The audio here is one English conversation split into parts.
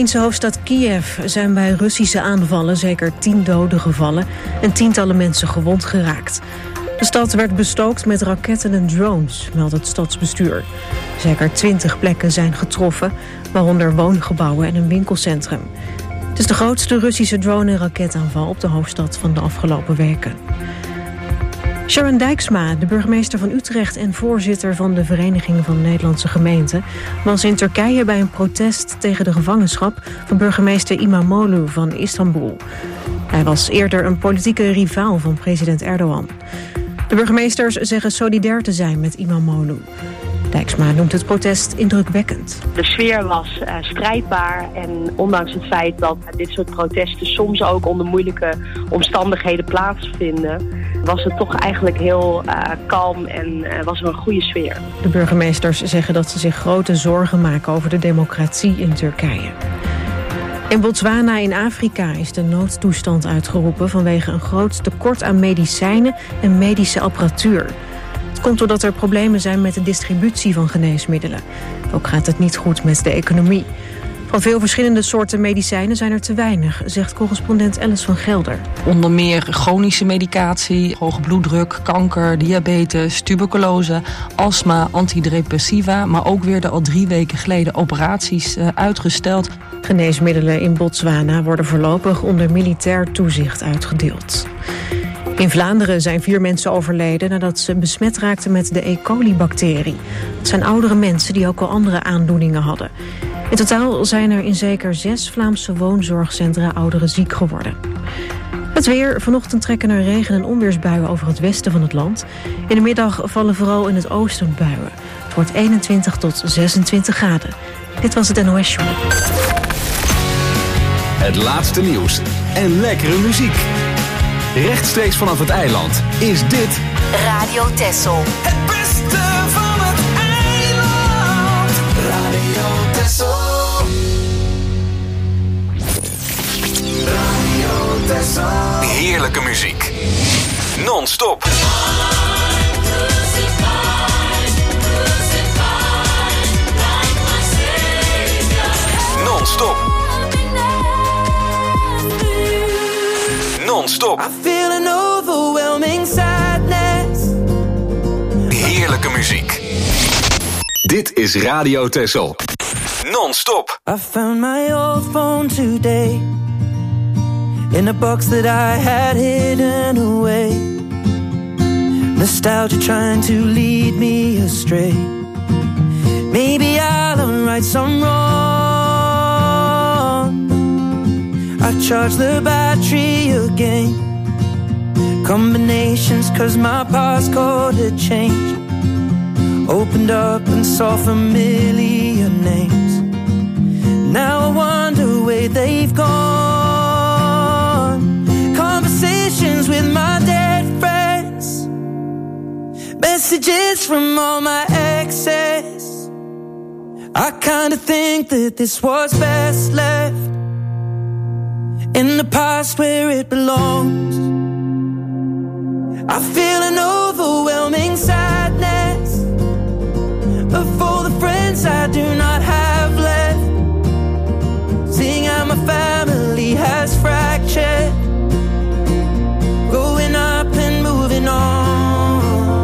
Oekraïense hoofdstad Kiev zijn bij Russische aanvallen zeker 10 doden gevallen en tientallen mensen gewond geraakt. De stad werd bestookt met raketten en drones, meldt het stadsbestuur. Zeker 20 plekken zijn getroffen, waaronder woongebouwen en een winkelcentrum. Het is de grootste Russische drone- en raketaanval op de hoofdstad van de afgelopen weken. Sharon Dijksma, de burgemeester van Utrecht en voorzitter van de Vereniging van Nederlandse Gemeenten, was in Turkije bij een protest tegen de gevangenschap van burgemeester İmamoğlu van Istanbul. Hij was eerder een politieke rivaal van president Erdogan. De burgemeesters zeggen solidair te zijn met İmamoğlu. Dijksma noemt het protest indrukwekkend. De sfeer was strijdbaar en ondanks het feit dat dit soort protesten soms ook onder moeilijke omstandigheden plaatsvinden, was het toch eigenlijk heel kalm en was er een goede sfeer. De burgemeesters zeggen dat ze zich grote zorgen maken over de democratie in Turkije. In Botswana in Afrika is de noodtoestand uitgeroepen vanwege een groot tekort aan medicijnen en medische apparatuur. Het komt doordat er problemen zijn met de distributie van geneesmiddelen. Ook gaat het niet goed met de economie. Van veel verschillende soorten medicijnen zijn er te weinig, zegt correspondent Alice van Gelder. Onder meer chronische medicatie, hoge bloeddruk, kanker, diabetes, tuberculose, astma, antidepressiva, maar ook weer de al 3 weken geleden operaties uitgesteld. Geneesmiddelen in Botswana worden voorlopig onder militair toezicht uitgedeeld. In Vlaanderen zijn 4 mensen overleden nadat ze besmet raakten met de E. coli-bacterie. Het zijn oudere mensen die ook al andere aandoeningen hadden. In totaal zijn er in zeker 6 Vlaamse woonzorgcentra ouderen ziek geworden. Het weer. Vanochtend trekken er regen- en onweersbuien over het westen van het land. In de middag vallen vooral in het oosten buien. Het wordt 21 tot 26 graden. Dit was het NOS Show. Het laatste nieuws en lekkere muziek. Rechtstreeks vanaf het eiland is dit Radio Texel. Het beste van het eiland. Radio Texel. Radio Texel. heerlijke muziek. Non-stop. Non-stop. Non-stop. I feel an overwhelming sadness. Heerlijke muziek. Dit is Radio Texel. Non-stop. I found my old phone today in a box that I had hidden away. Nostalgia trying to lead me astray. Maybe I'll right some wrong. I charge the battery again. Combinations cause my passcode had changed. Opened up and saw familiar names. Now I wonder where they've gone. Conversations with my dead friends. Messages from all my exes. I kinda think that this was best left in the past where it belongs. I feel an overwhelming sadness of all the friends I do not have left. Seeing how my family has fractured, growing up and moving on.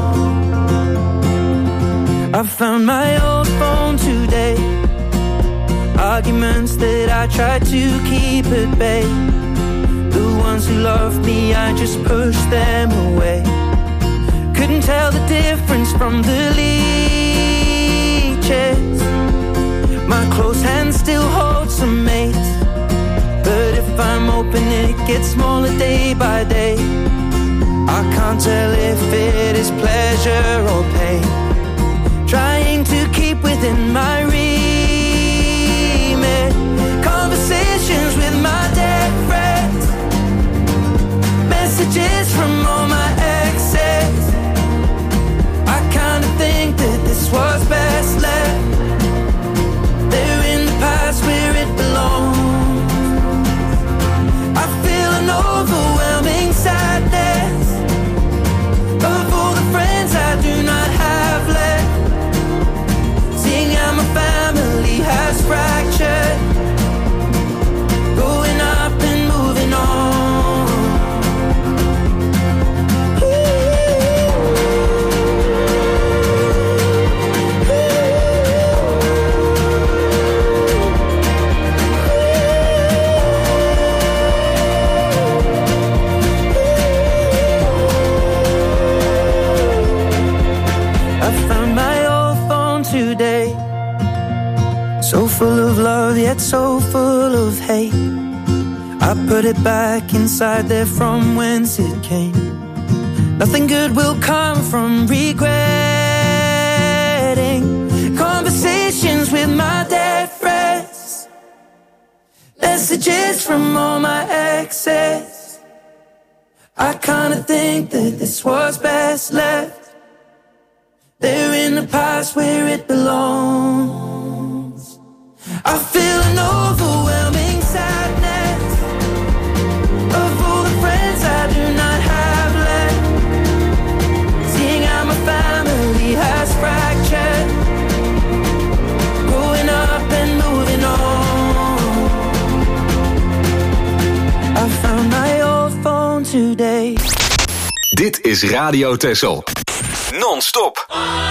I found my old phone today. Arguments that I tried to keep at bay. The ones who loved me, I just pushed them away. Couldn't tell the difference from the leeches. My close hand still holds some mates, but if I'm open it gets smaller day by day. I can't tell if it is pleasure or pain. Trying to keep within my remit. Conversations with my dead friends. Messages from all my exes. I kinda think that this was best left. They're in the past where it belongs. I feel an overwhelming sadness of all the friends I do not have. so full of hate. I put it back inside there from whence it came. Nothing good will come from regretting. Conversations with my dead friends, messages from all my exes. I kinda think that this was best left there in the past where it belongs. I feel an overwhelming sadness of all the friends I do not have left. Seeing how my family has fractured, growing up and moving on. I found my old phone today. Dit is Radio Texel. Non-stop.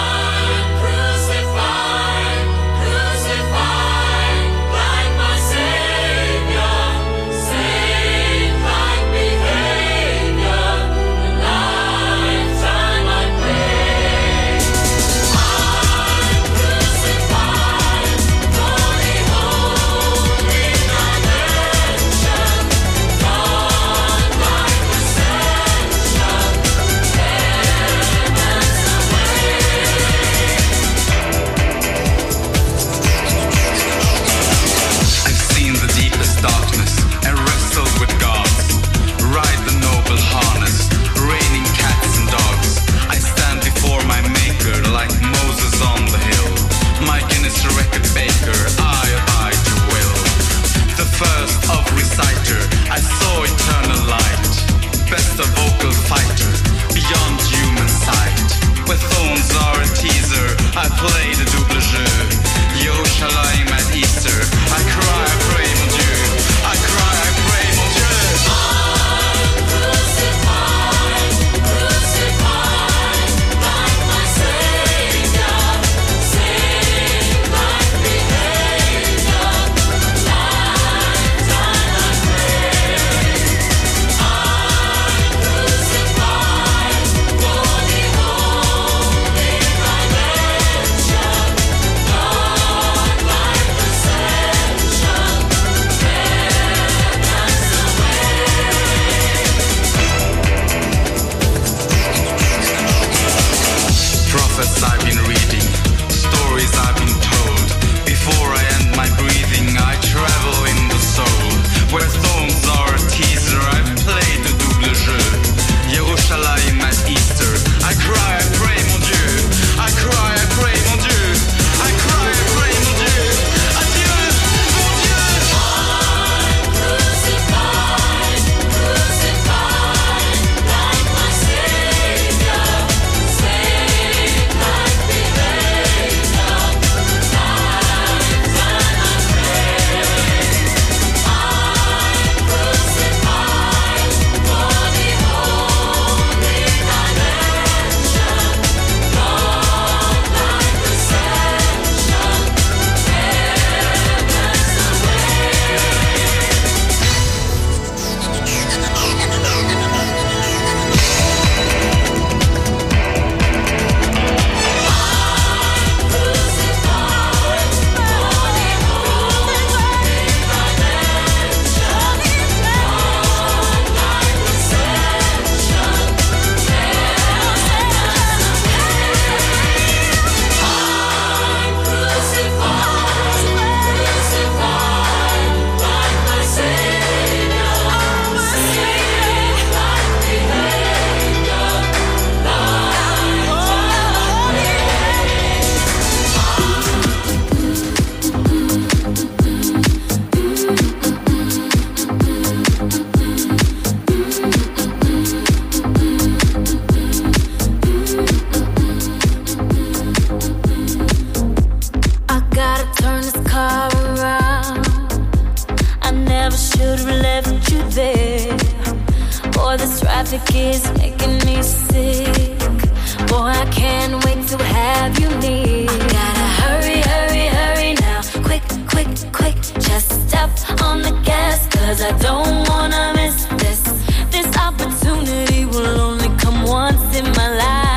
traffic is making me sick. Boy, I can't wait to have you near. I gotta hurry, hurry, hurry now. Quick, quick, quick. Just step on the gas, 'cause I don't wanna miss this. This opportunity will only come once in my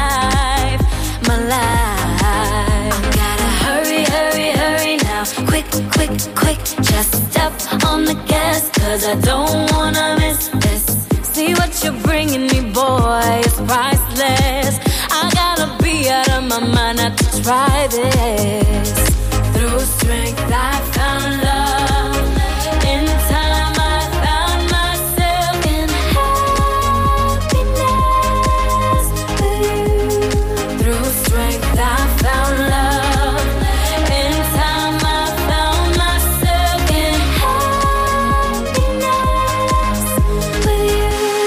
life. My life. I gotta hurry, hurry, hurry now. Quick, quick, quick. Just step 'cause I don't wanna miss this. See what you're bringing me, boy, it's priceless. I gotta be out of my mind not to try this. Through strength I found love. In time I found myself in happiness with you. Through strength I found love. In time I found myself in happiness with you.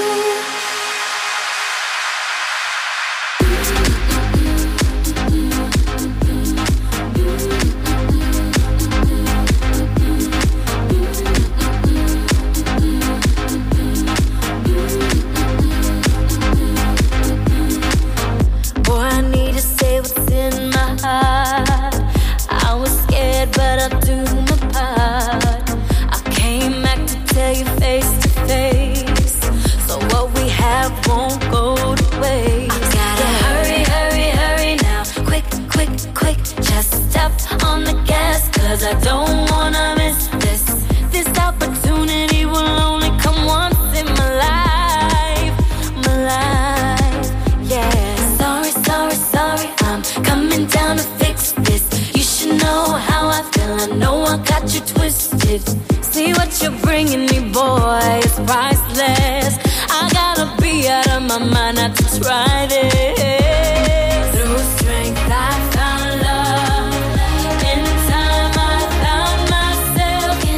Boy, I need to say what's in my heart. I was scared, but I'll do my part. I came back to tell you face to face, so what we have won't go to waste. I gotta hurry, hurry, hurry now. Quick, quick, quick, just step on the gas, 'cause I don't wanna miss this. This opportunity will only come once in my life, yeah. Sorry, sorry, sorry, I'm coming down to fix this. You should know how I feel, I know I got you twisted. See what you're bringing me, boy, it's priceless. I gotta be out of my mind not to try this. Through strength I found love. In time I found myself in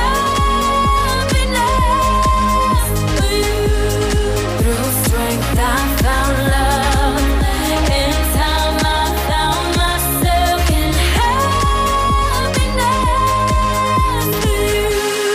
happiness with you. Through strength I found love. In time I found myself in happiness with you.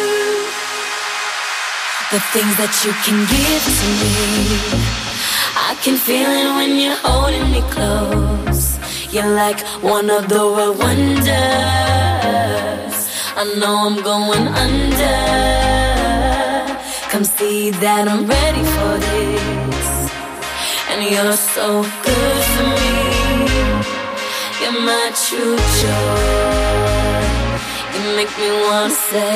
The things that you can give to me, I can feel it when you're holding me close. You're like one of the world wonders. I know I'm going under. Come see that I'm ready for this. And you're so good for me. You're my true joy. You make me wanna say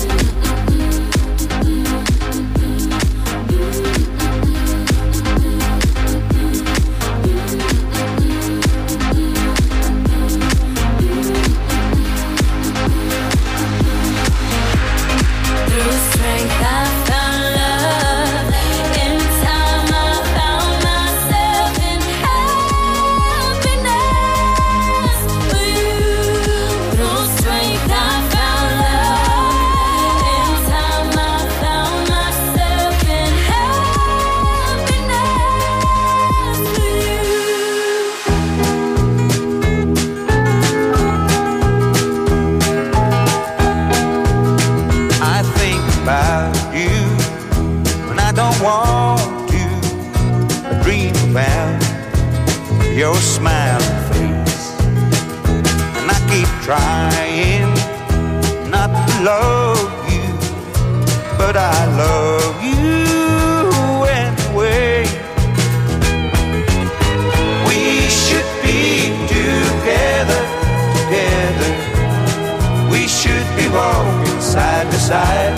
your smiling face, and I keep trying not to love you, but I love you anyway. We should be together, together. We should be walking side by side.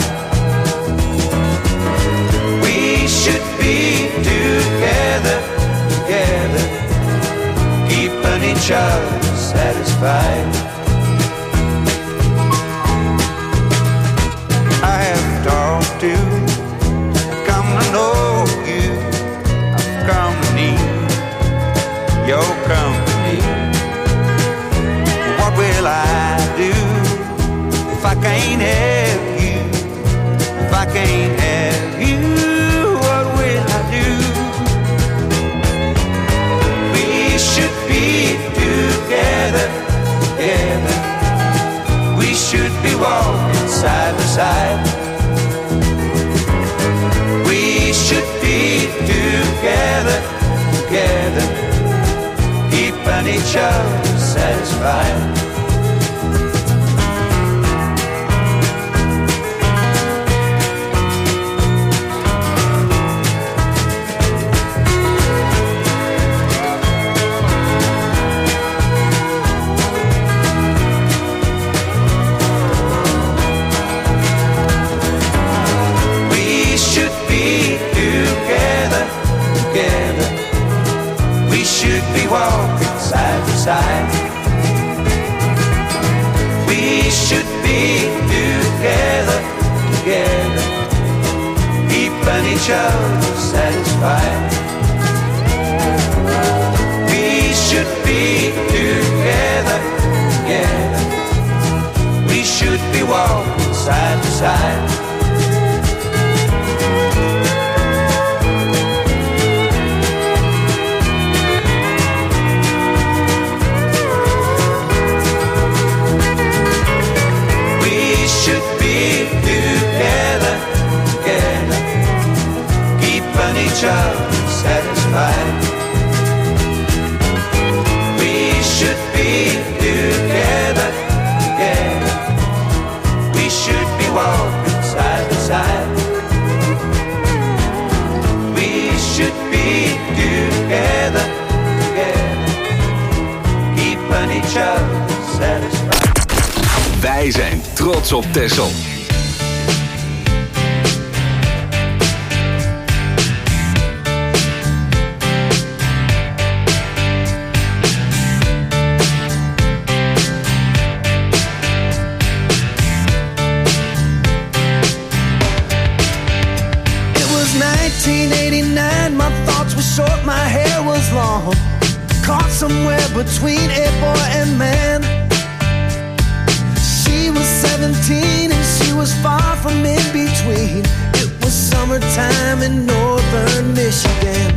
We should be together, together, keeping each other satisfied. I have talked to, come to know you, I've come to need your company. What will I do if I can't have you? If I can't have you, what will I do? We should be together, together. We should be walking side by side. We should be together, together, keeping each other satisfied. each other satisfied. We should be together, together. We should be walking side to side. We should be together, together, keeping each other satisfied. We should be together, together. We should be walking side by side. We should be together, together, keeping each other satisfied. Wij zijn trots op Texel. It was 1989, my thoughts were short, my hair was long. Caught somewhere between a boy and man. She was 17 and she was far from in between. It was summertime in northern Michigan.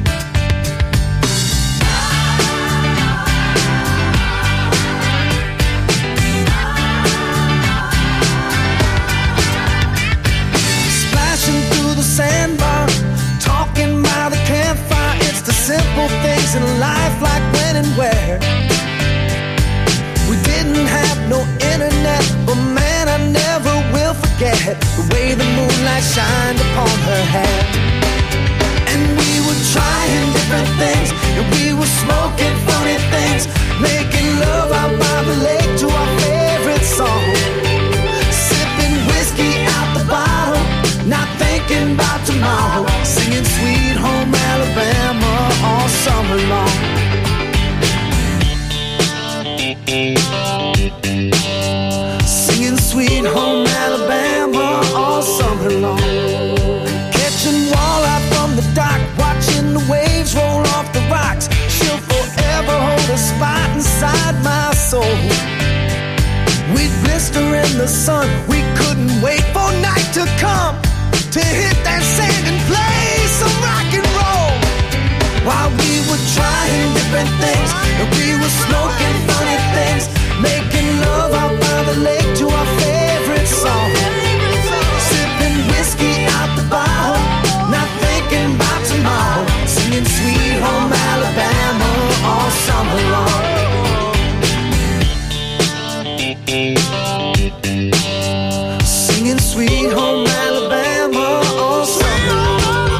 Splashing through the sandbar, talking by the campfire. It's the simple things in life, like when and where. We didn't have no internet, but man, I never will forget the way the moonlight shined upon her hair. And we were trying different things, and we were smoking funny things, making love out by the lake to our favorite song. Sipping whiskey out the bottle, not thinking about tomorrow, singing Sweet Home Alabama all summer long. Singing Sweet Home Alabama all summer long. Catching walleye from the dock, watching the waves roll off the rocks. She'll forever hold a spot inside my soul. We'd blister in the sun, we couldn't wait for night to come, to hit that sand and play some rock and roll. While we were trying different things, and we were smoking funny things, making love out by the lake to our favorite song. Sipping whiskey out the bottle, not thinking about tomorrow, singing Sweet Home Alabama all summer long. Singing Sweet Home Alabama all summer long.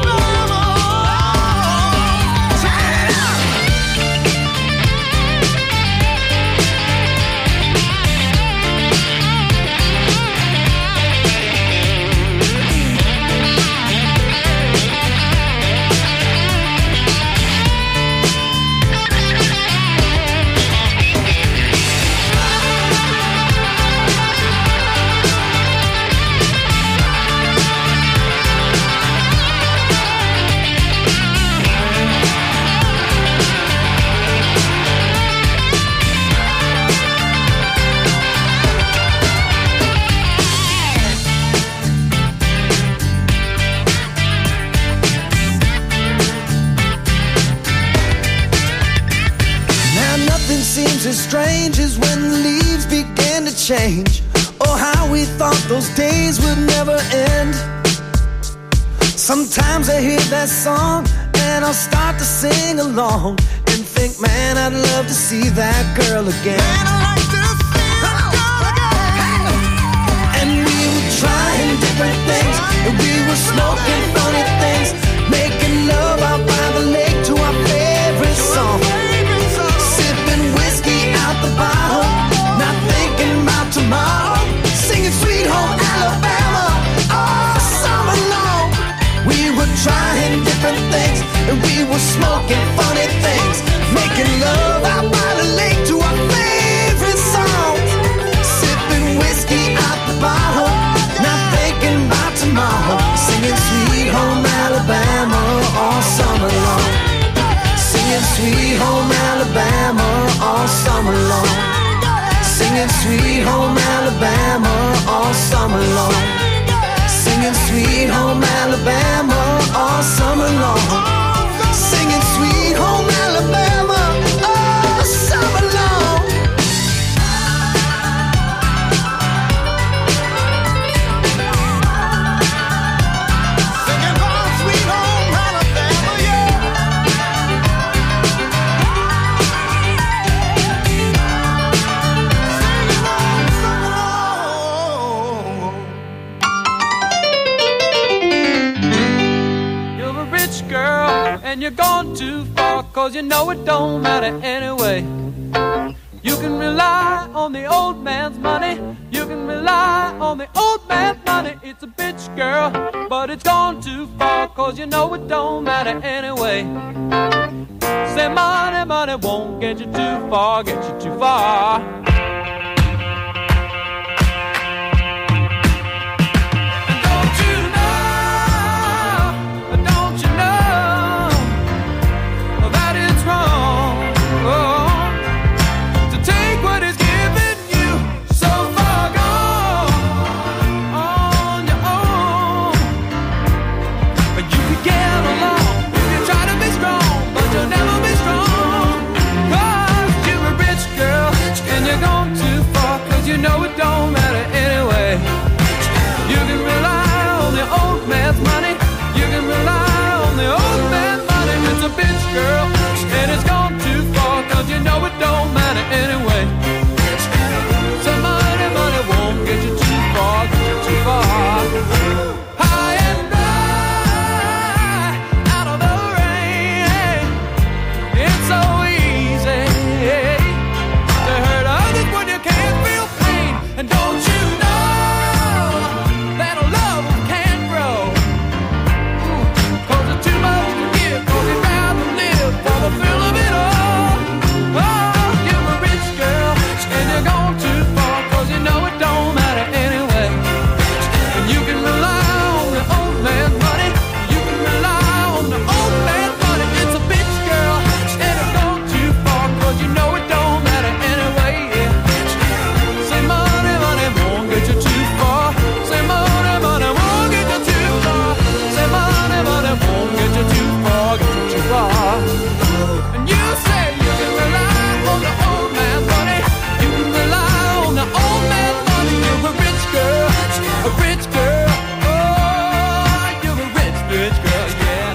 As strange as when the leaves began to change. Oh, how we thought those days would never end. Sometimes I hear that song and I'll start to sing along and think, man, I'd love to see that girl again. Man, I'd like to see that girl again. And we were trying different things, and we were smoking funny things, making love out by the lake to our favorite song. The bottle, not thinking about tomorrow, singing Sweet Home Alabama all summer long. We were trying different things, and we were smoking funny things, making love out by the lake to our favorite Singing Sweet Home Alabama all summer long. Singing Sweet Home Alabama all summer long. Singing Sweet Home Alabama all summer long. Singing home Sweet Home Alabama, yeah. Girl, and you're gone too far, 'cause you know it don't matter anyway. You can rely on the old man's money. You can rely on the old man's money. It's a bitch, girl, but it's gone too far, 'cause you know it don't matter anyway. Say money, money won't get you too far, get you too far. You know it don't matter anyway. You can rely on the old man's money. You can rely on the old man's money. It's a bitch, girl, and it's gone too far, 'cause you know it don't matter anyway. So money, money won't get you too far, get you too far. High and dry, out of the rain. It's so easy to hurt others when you can't feel. And don't you know that love can't grow? 'Cause there's too much to give, 'cause you'd rather live for the thrill of it all. Oh, you're a rich girl, and you're gone too far, 'cause you know it don't matter anyway. And you can rely on the old man's money. You can rely on the old man's money. It's a bitch, girl, and it's gone too far, 'cause you know it don't matter anyway. Yeah. Say money won't get you too far. Say money, money won't get you too far. Say money, money won't get you too far, get you too far. And you say you can rely on the old man's money. You can rely on the old man's money. You're a rich girl, a rich girl. Oh, you're a rich, rich girl, yeah.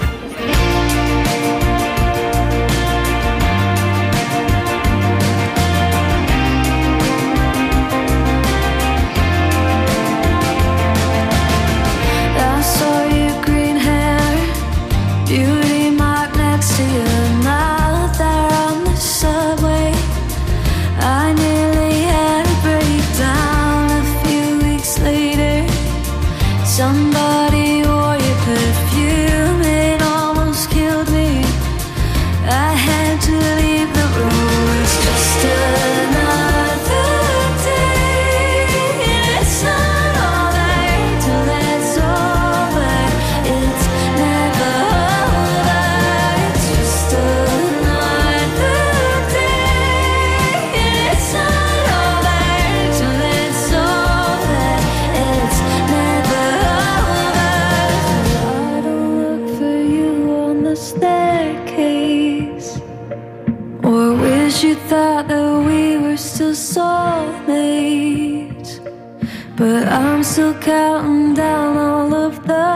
Beauty mark next to your mouth there on the subway. I nearly had a breakdown a few weeks later. Somebody wore your perfume, it almost killed me. I had to leave the room. It's just another day. It's not all there till it's over. It's never over. It's just another day. It's not all there till it's over. It's never over. I don't look for you on the staircase, or wish you thought that we were still soulmates. But I'm still counting down all of the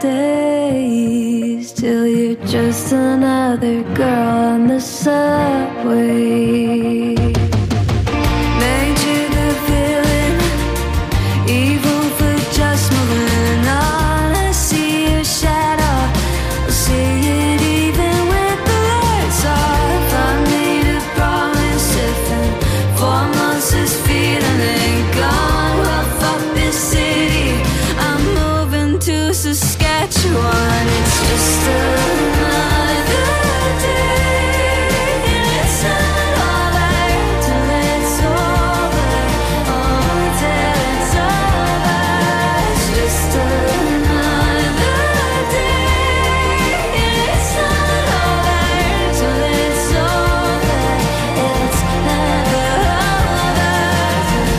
days till you're just another girl on the subway. Made you the villain, evil for just moving on. I see your shadow, I'll see it even with the lights off. I made a promise if in 4 months this feeling ain't gone, well, fuck this city, I'm moving to Saskatchewan. It's just another day. It's not all there till it's over. Oh, till it's over. It's just another day. It's not all there till it's over. It's never over.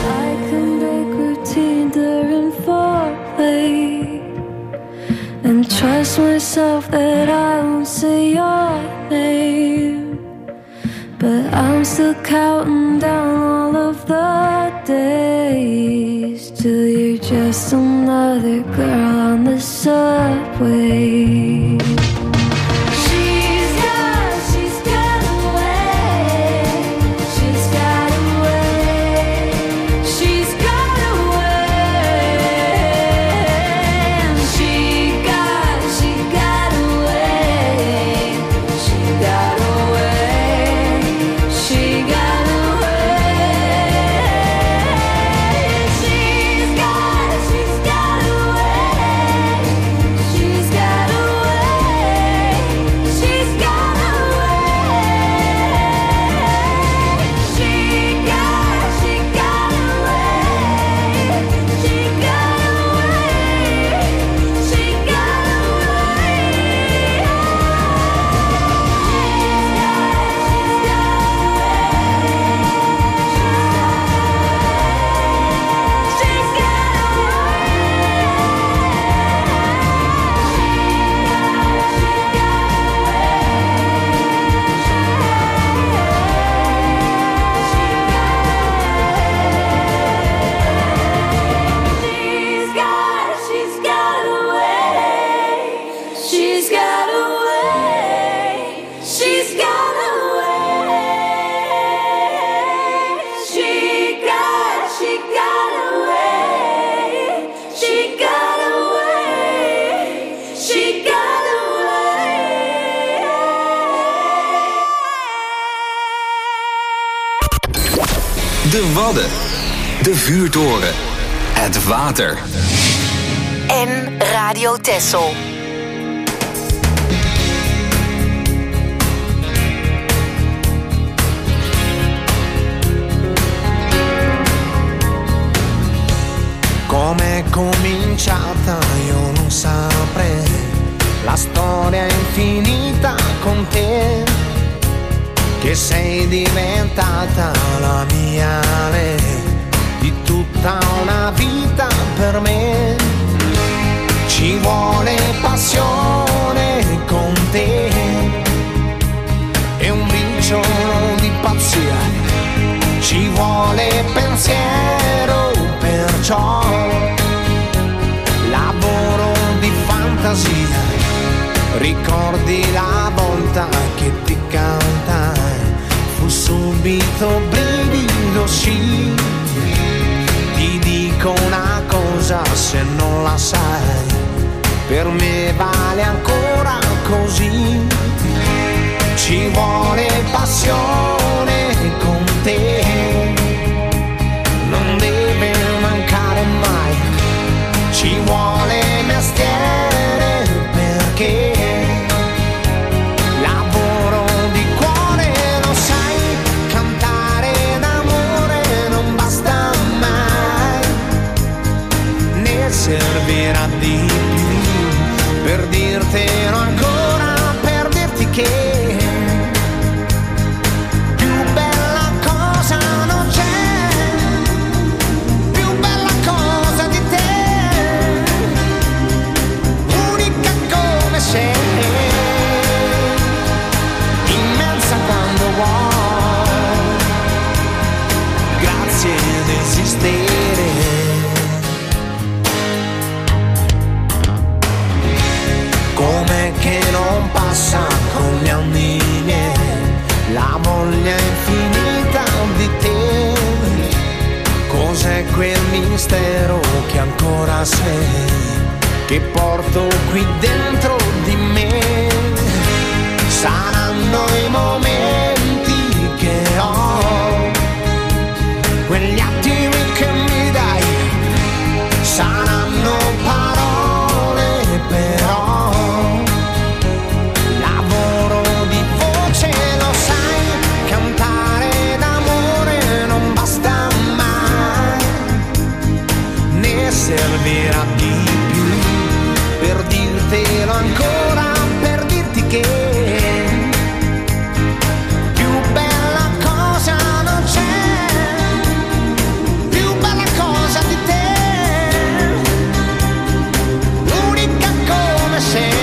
trust myself that I won't say your name, but I'm still counting down all of the days till you're just another girl on the subway. De Wadden. De Vuurtoren. Het water. En Radio Texel. Com'è cominciata io non saprei, la storia è infinita con te, che sei diventata la mia lei, di tutta una vita per me. Ci vuole passione con te e un briciolo di pazzia, ci vuole pensiero, perciò lavoro di fantasia. Ricordi la volta che ti cantai, fu subito brivido, sì. Ti dico una cosa se non la sai, per me vale ancora così. Ci vuole passione con te, non deve mancare mai. Ci vuole mestiere perché lavoro di cuore, lo sai, cantare d'amore non basta mai, ne servirà di più per dirtelo ancora, per dirti che immensa quando vuoi, grazie ad esistere. Com'è che non passa con gli anni miei la voglia infinita di te? Cos'è quel mistero che ancora sei, che porto qui dentro di me? Saranno i momenti che ho, quegli attimi che mi dai, saranno parole però, lavoro di voce, lo sai, cantare d'amore non basta mai, ne servirà di più per dirtelo ancora, per dirti che più bella cosa non c'è, più bella cosa di te, unica come sei.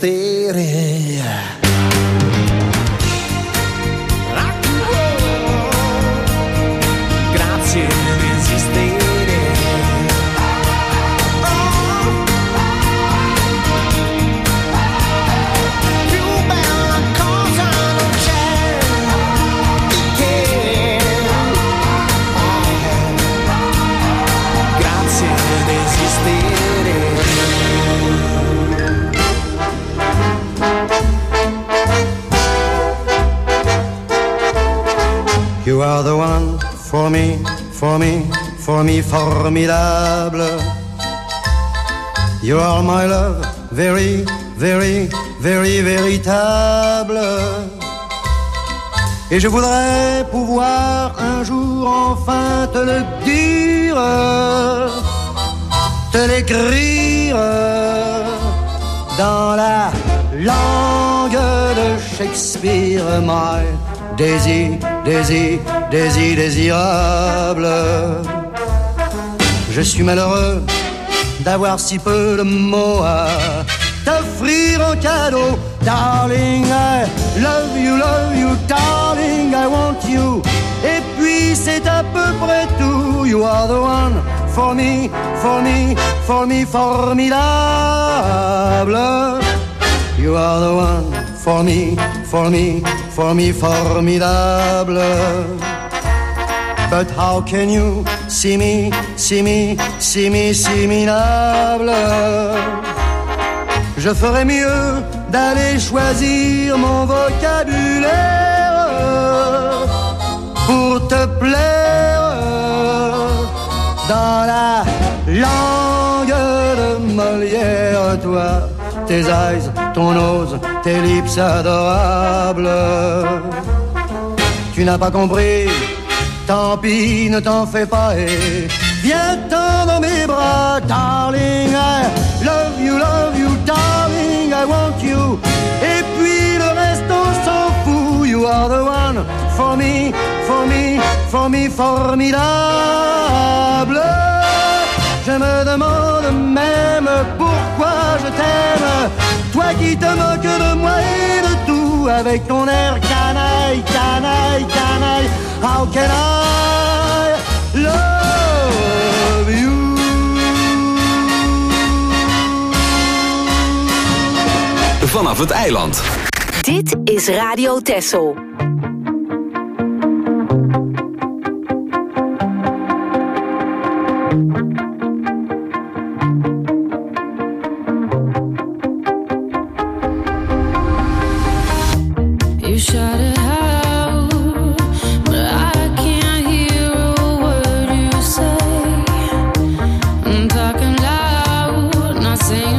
resistere. Grazie di esistere. You are the one for me, for me, for me, formidable. You are my love, very, very, very, véritable. Et je voudrais pouvoir un jour enfin te le dire, te l'écrire dans la langue de Shakespeare, my Daisy, Daisy, Daisy, désirable. Je suis malheureux d'avoir si peu de mots à t'offrir en cadeau. Darling, I love you, darling, I want you. Et puis c'est à peu près tout. You are the one for me, for me, for me, formidable. You are the one for me, for me, for me, formidable. But how can you see me, see me, see me, see me, minable? Je ferais mieux d'aller choisir mon vocabulaire pour te plaire dans la langue de Molière, toi. Tes eyes, ton nose, tes lips adorables. Tu n'as pas compris, tant pis, ne t'en fais pas et viens-t'en dans mes bras. Darling, I love you, darling, I want you. Et puis le reste on s'en fout. You are the one for me, for me, for me, formidable. Je me demande même pourquoi je t'aime, toi qui te moques de moi et de tout, avec ton air canaille, canaille, canaille. How can I love you? Vanaf het eiland. Dit is Radio Texel.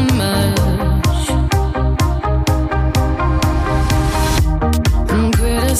Critical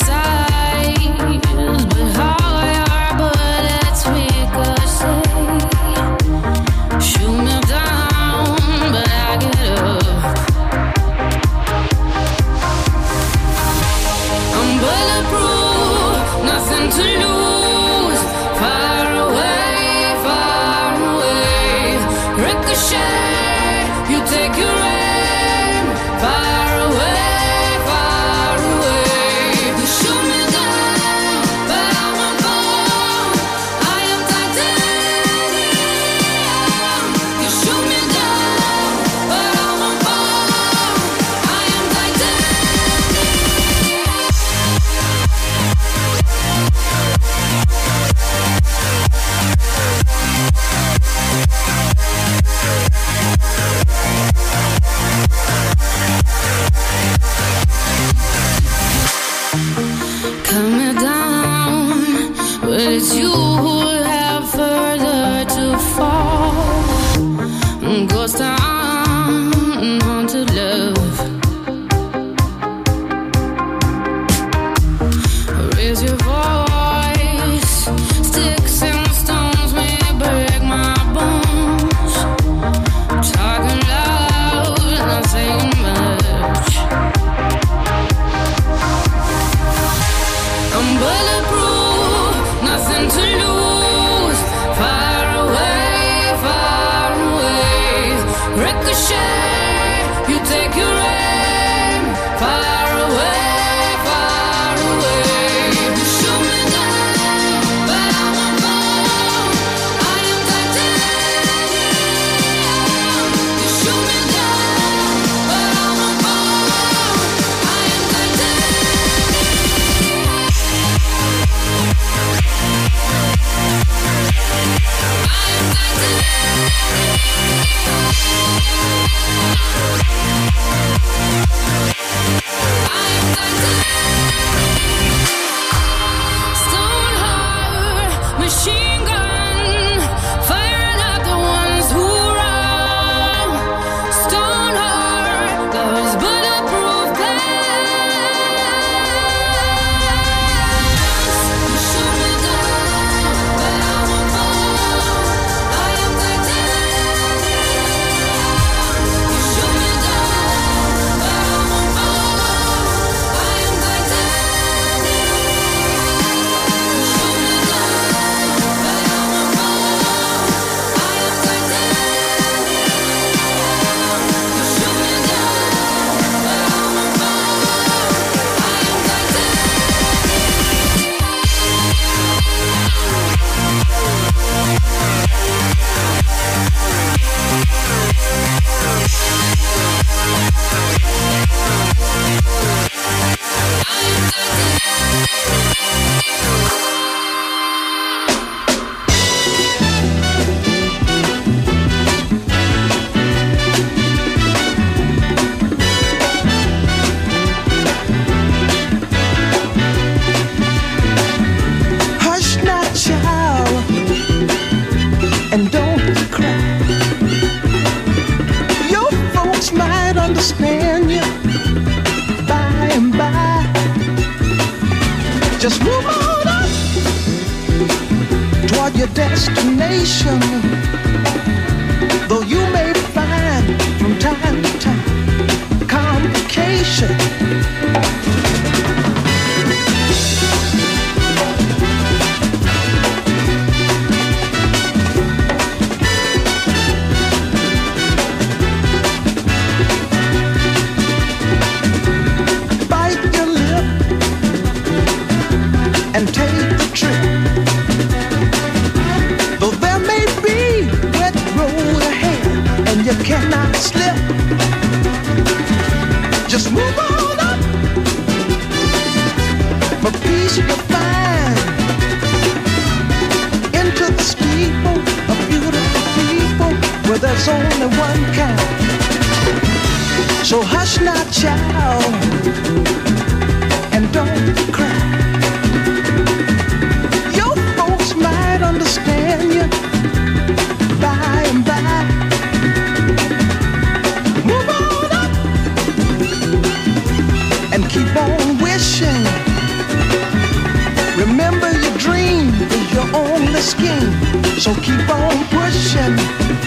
Just move on up toward your destination. Though you may find from time to time complication. Cannot slip. Just move on up. For peace you can find into the steeple of beautiful people where there's only one kind. So hush not, child, and don't cry. Your folks might understand you by and by. Keep on wishing. Remember your dream is your only scheme. So keep on pushing.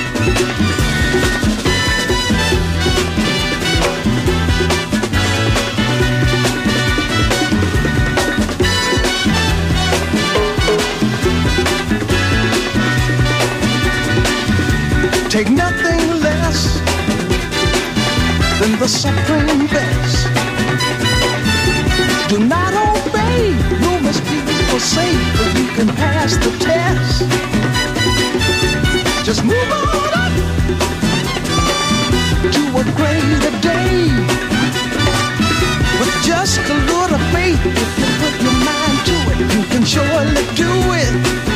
Take nothing less than the supreme best. Do not obey, you must be forsake, but you can pass the test. Just move on up to a greater day. With just a little faith, if you put your mind to it, you can surely do it.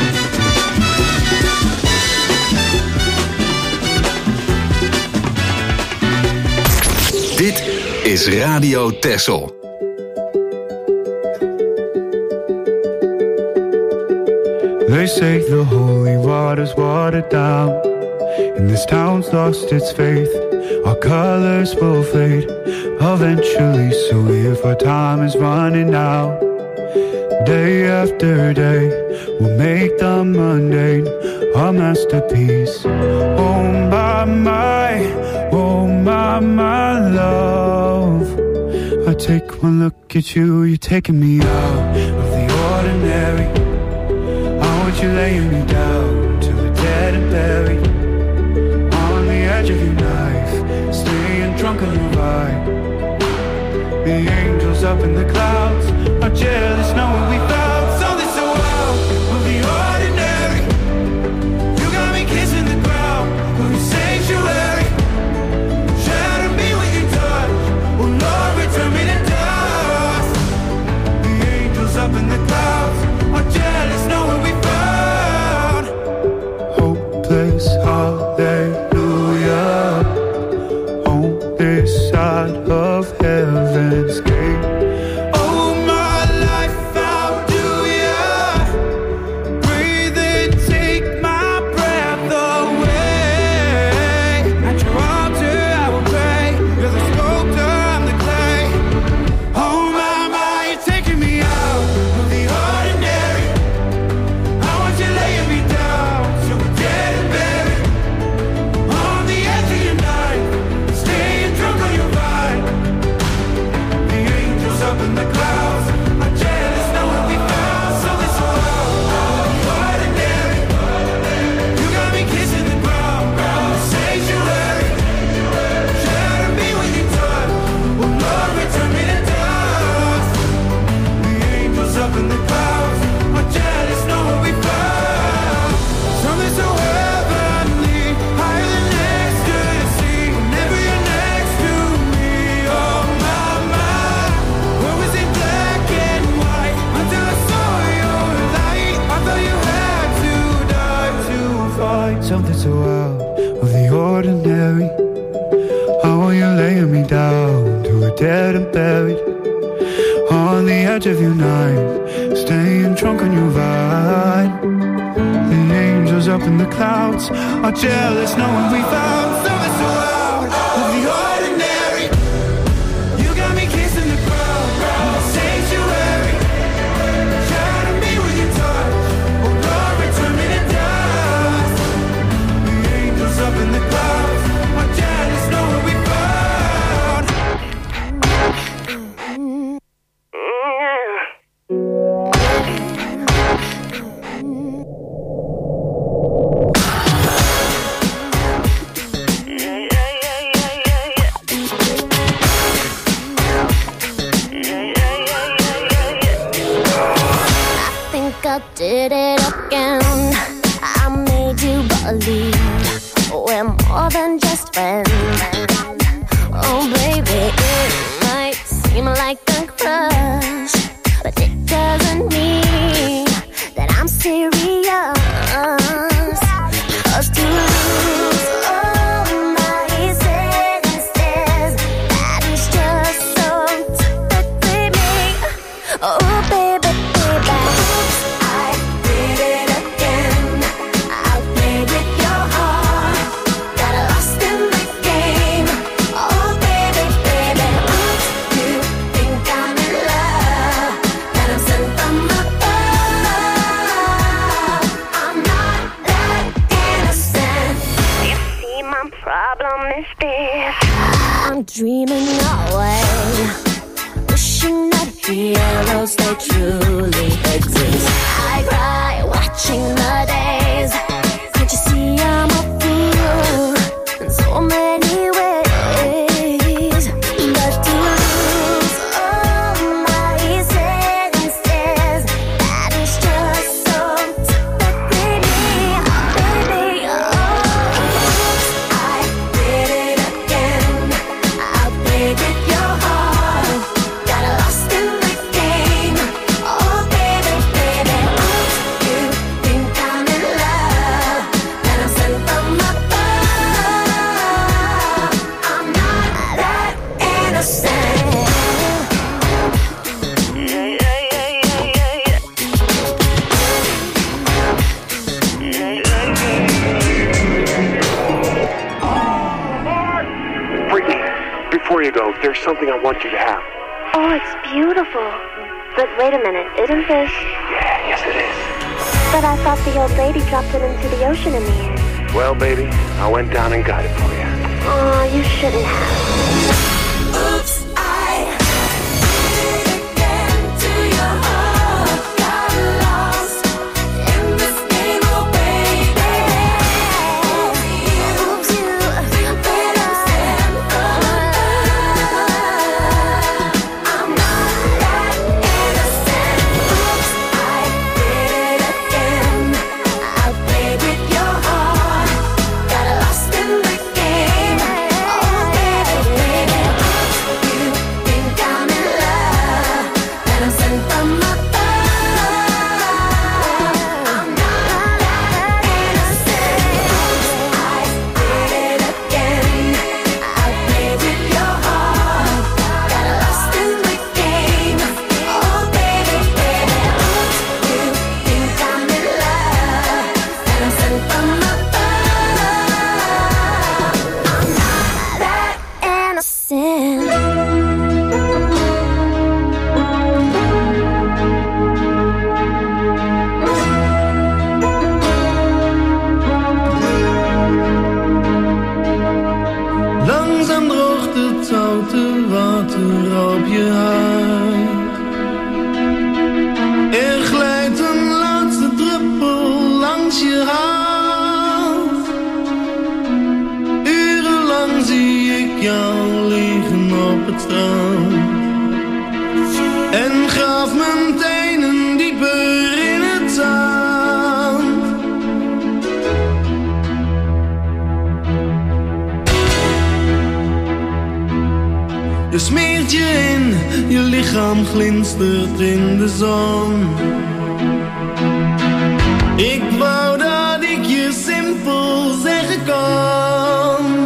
Dit is Radio Texel. They say the holy water's watered down, and this town's lost its faith. Our colors will fade eventually, so if our time is running out, day after day, we'll make the mundane our masterpiece. Oh my love, I take one look at you, you're taking me out of the ordinary. You're laying me down to the dead and buried on the edge of your knife, staying drunk on your vibe. The angels up in the clouds are jealous knowing we found something so out of the ordinary. You got me kissing the ground of your sanctuary. Shatter me with your touch, oh Lord, return me to dust. The angels up in the clouds are jealous knowing we found hopeless hallelujah on this side of heaven's gate. Oh my life, how do ya breathe and take my breath away? At your altar I will pray. You're the sculptor, I'm the clay. Oh my, you're taking me out of the ordinary. I want you laying me down so we're dead and buried on the edge of your night, staying drunk on your vine. The angels up in the clouds are jealous knowing we found something so out of the ordinary. You got me kissing the ground, sanctuary. Shatter me with your touch, oh Lord, return me to dust. The angels up in the clouds are jealous knowing we found something so heavenly, higher than ecstasy. Whenever you're next to me, oh my, where was it black and white until I saw your light? I thought you had to die to find something so out of the ordinary. How are you laying me down to a dead and buried on the edge of your night, staying drunk on your vine. The angels up in the clouds are jealous knowing we found something so out of the ordinary. You got me kissing the ground, sanctuary. did it again. I made you believe we're more than just friends. Oh baby, it might seem like a crush, but it doesn't mean that I'm serious. 'Cause to lose all my senses, that is just so typically me. Oh baby, baby, I did it again. I played with your heart, got lost in the game. Oh baby, baby, you think I'm in love, that I'm sent from above. I'm not that innocent. You see, my problem is this: I'm dreaming away, wishing that heroes they truly exist. I cry watching the days. Can't you see I'm a fool in so many ways? But to lose all my senses, that is just so typically me, baby. Oh, I did it again. I played with your heart, got lost in the game. Oh baby, baby, you think I'm in love, that I'm sent from above. I'm not that innocent. Brittany, before you go, there's something I want you to have. Oh, it's beautiful. But wait a minute, isn't this? Yeah, yes it is. But I thought the old lady dropped it into the ocean in the end. Well, baby, I went down and got it for you. Oh, you shouldn't have. Oops, I did it again to your heart. Got lost in this game, oh baby. Oops, you think that I'm sent from above. I'm not that innocent. Oops, I did it again. I played with your heart, got lost in the game. Oh baby, baby, you think I'm in love, that I'm sent from above. I'm not that innocent. I did it again. I played with your heart, got lost in the game. Oh baby, baby, you think I'm in love, that I'm sent from above. I'm not that innocent. Langzaam droogt het zoute water op je huid. Er glijdt een laatste druppel langs je hand. Urenlang zie ik jou liggen op het strand. En graaf mijn tenen dieper in het zand. Je smeert je in, je lichaam glinstert in de zon. Ik wou dat ik je simpel zeggen kon.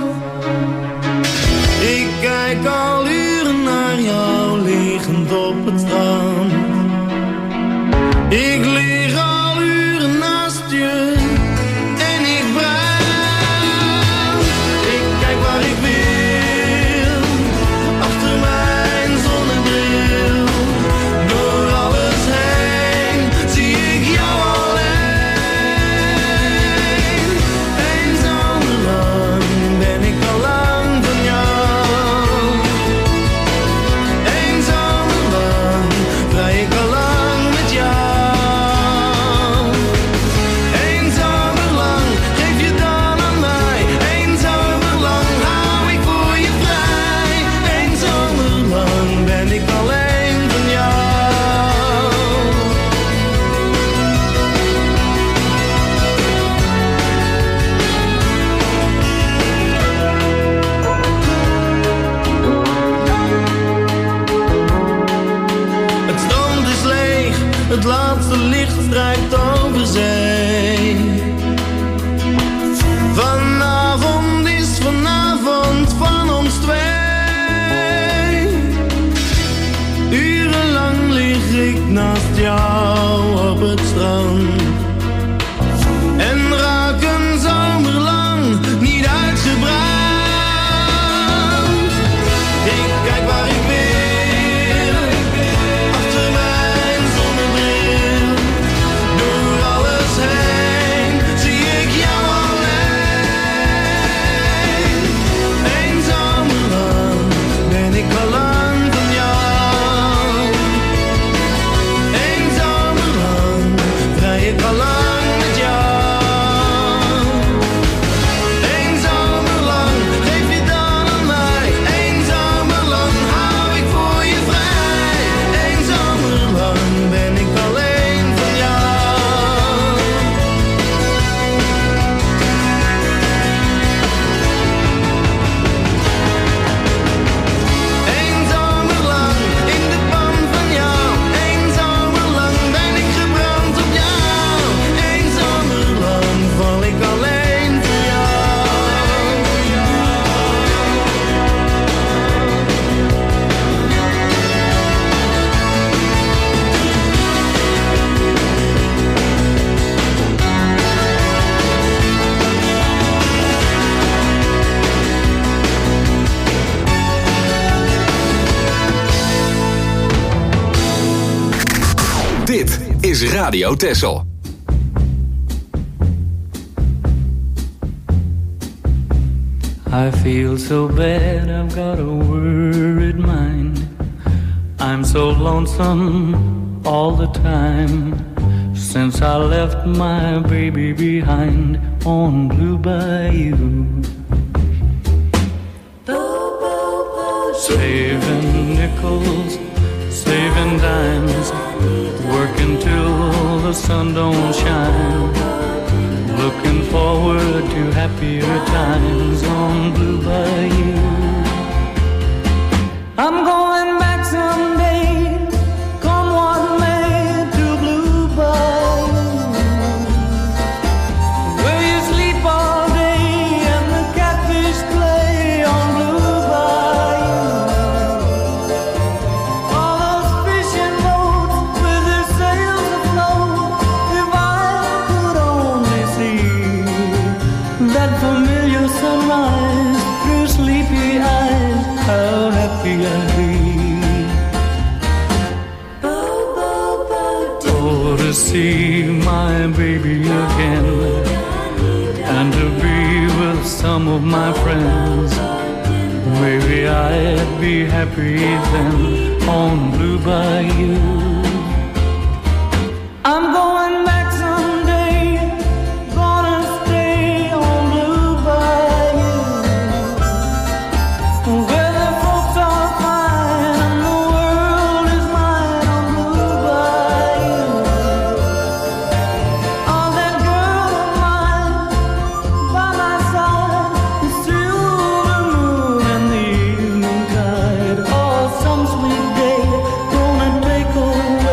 Ik kijk al uren naar jou liggend op het strand. Ik lig al uren naast je en ik brand. Ik kijk waar ik wil. Achter mijn zonnebril, door alles heen, zie ik jou alleen. Eens zonder het laatste licht strijkt over zee. Vanavond is vanavond van ons twee. Urenlang lig ik naast jou op het strand. En raak een zomerlang niet uitgebrand. Ik kijk waar ik wil, achter mijn zonnebril. Door alles heen zie ik jou alleen. Eén zomerlang ben ik al lang van jou. Eén zomerlang vrij ik al lang. Dit is Radio Texel. I feel so bad, I've got a worried mind. I'm so lonesome all the time. Since I left my baby behind on Blue Bayou. Saving nickels, saving dimes, working till the sun don't shine. Looking forward to happier times on Blue Bayou. I'm going back someday, come what may, to Blue Bayou, where you sleep all day and the catfish play on Blue Bayou. All those fishing boats with their sails afloat. If I could only see that familiar sunrise through sleepy eyes, how happy I'd be. Oh, to see my baby again, and to be with some of my friends. Maybe I'd be happy then on Blue Bayou. I'm going back someday, gonna stay on Blue Bayou, where the folks are fine and the world is mine on Blue Bayou. Oh, that girl of mine by my side, the silver moon and the evening tide. Oh, some sweet day gonna take over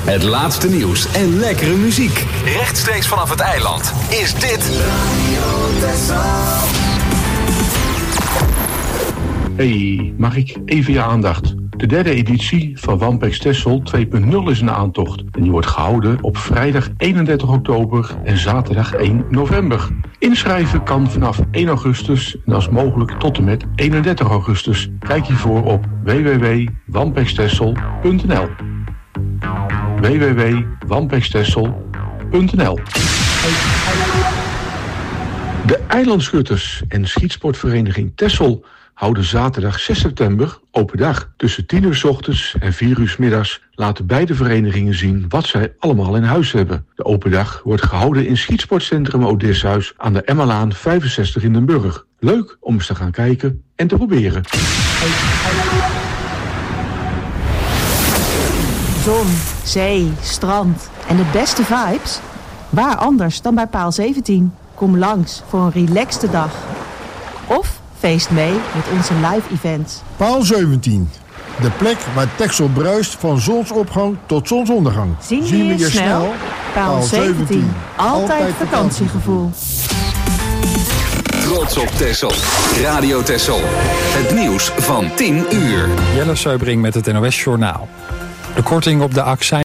Het laatste nieuws en lekkere muziek. Rechtstreeks vanaf het eiland is dit Radio Texel. Hey, mag ik even je aandacht? De derde editie van Wampex Texel 2.0 is in aantocht. En die wordt gehouden op vrijdag 31 oktober en zaterdag 1 november. Inschrijven kan vanaf 1 augustus en als mogelijk tot en met 31 augustus. Kijk hiervoor op www.wampextexel.nl www.wampextexel.nl. De Eilandschutters en schietsportvereniging Texel houden zaterdag 6 september open dag. Tussen 10 uur 's ochtends en 4 uur 's middags laten beide verenigingen zien wat zij allemaal in huis hebben. De open dag wordt gehouden in schietsportcentrum Odysseus aan de Emmalaan 65 in Den Burg. Leuk om eens te gaan kijken en te proberen. Zon, zee, strand en de beste vibes? Waar anders dan bij Paal 17? Kom langs voor een relaxte dag. Of feest mee met onze live events. Paal 17. De plek waar Texel bruist van zonsopgang tot zonsondergang. Zien we je snel? Paal 17. Altijd vakantiegevoel. Trots op Texel. Radio Texel. Het nieuws van 10 uur. Jelle Seubring met het NOS Journaal. De korting op de accijns